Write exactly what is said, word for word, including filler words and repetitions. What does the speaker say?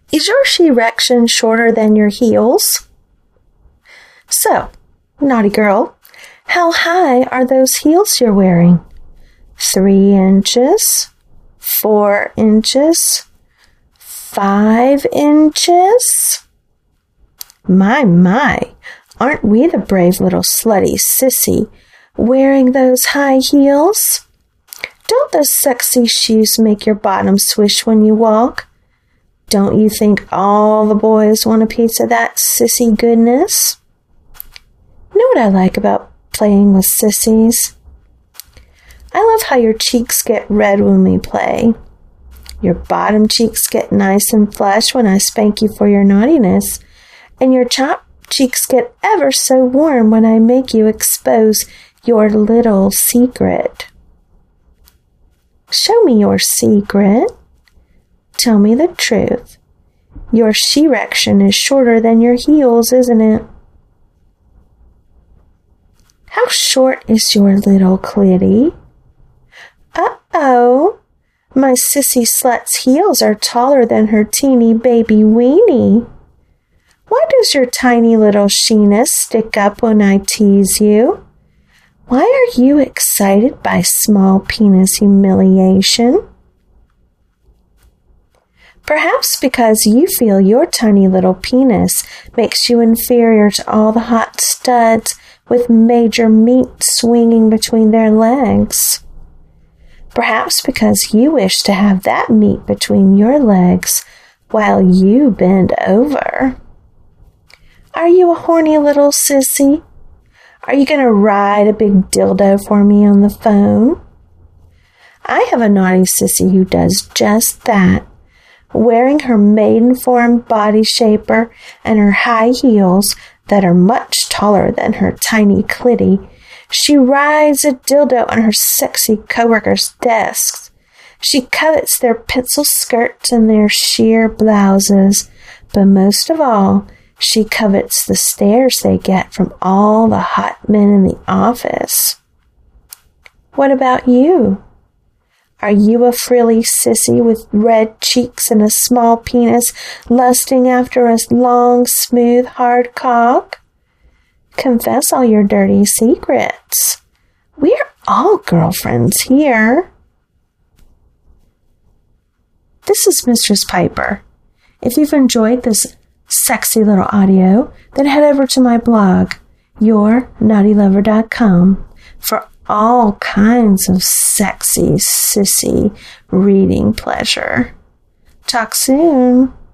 Is your she-rection shorter than your heels? So, naughty girl, how high are those heels you're wearing? Three inches? Four inches? Five inches? My, my, aren't we the brave little slutty sissy wearing those high heels? Don't those sexy shoes make your bottom swish when you walk? Don't you think all the boys want a piece of that sissy goodness? You know what I like about playing with sissies? I love how your cheeks get red when we play. Your bottom cheeks get nice and flush when I spank you for your naughtiness, and your top cheeks get ever so warm when I make you expose your little secret. Show me your secret. Tell me the truth. Your she-rection is shorter than your heels, isn't it? How short is your little clitty? Uh-oh, my sissy slut's heels are taller than her teeny baby weenie. Why does your tiny little sheeness stick up when I tease you? Why are you excited by small penis humiliation? Perhaps because you feel your tiny little penis makes you inferior to all the hot studs with major meat swinging between their legs. Perhaps because you wish to have that meat between your legs while you bend over. Are you a horny little sissy? Are you going to ride a big dildo for me on the phone? I have a naughty sissy who does just that. Wearing her maiden-form body shaper and her high heels that are much taller than her tiny clitty, she rides a dildo on her sexy coworkers' desks. She covets their pencil skirts and their sheer blouses, but most of all, she covets the stares they get from all the hot men in the office. What about you? Are you a frilly sissy with red cheeks and a small penis lusting after a long, smooth, hard cock? Confess all your dirty secrets. We're all girlfriends here. This is Mistress Piper. If you've enjoyed this sexy little audio, then head over to my blog, your naughty lover dot com, for all kinds of sexy, sissy reading pleasure. Talk soon.